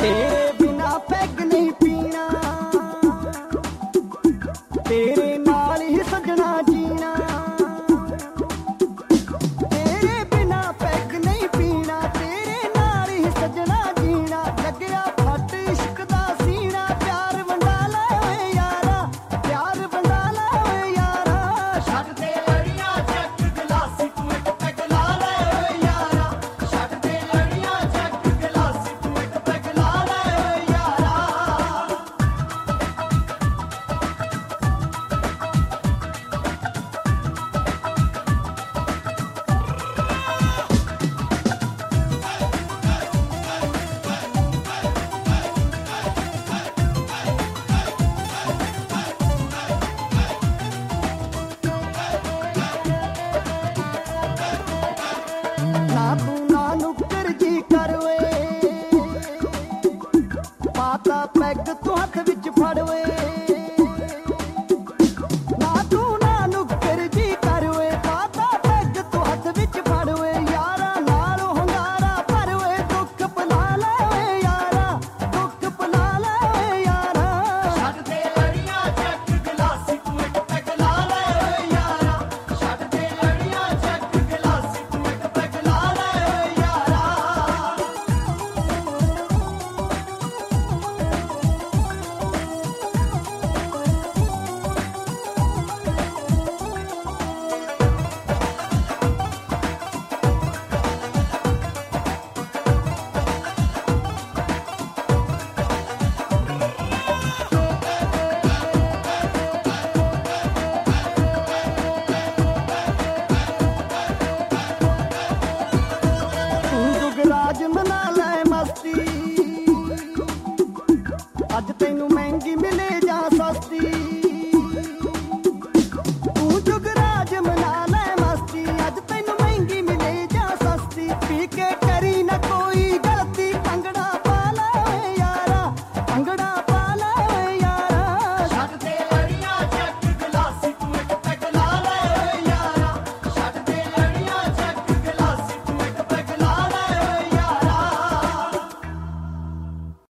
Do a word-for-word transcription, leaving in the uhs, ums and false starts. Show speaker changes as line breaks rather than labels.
तेरे बिना पैग नहीं पीना, तेरे नाल ही सजना जीना। तेरे बिना पैग नहीं पीना, तेरे नाल ही सजना जीना। लगया फट इश्क दा सीना, प्यार वंडा लै ओए यारा, प्यार वंडा लै ओए यारा। छड्ड दे लड़ियां जग गलासी, तू इक पैग ला लै ओए यारा। छड्ड दे लड़ियां जग गलासी, तू इक पैग ला लै ओए यारा। ना तू ना नुक्कर जी कर वे, पाता पैग तू हथ विच फड़ वे। ना तू ना नुक्कर जी कर वे, पाता पैग तू हथ विच फड़ वे। यारा नाल हंगारा भर वे, दुख पला लै ओए यारा, दुख पला लै ओए यारा। छड्ड दे लड़ियां जग गलासी, तू इक पैग ला लै ओए यारा। छड्ड दे लड़ियां जग गलासी, तू इक पैग ला लै ओए यारा। तू जुगराज मना लै मस्ती, अज तैनू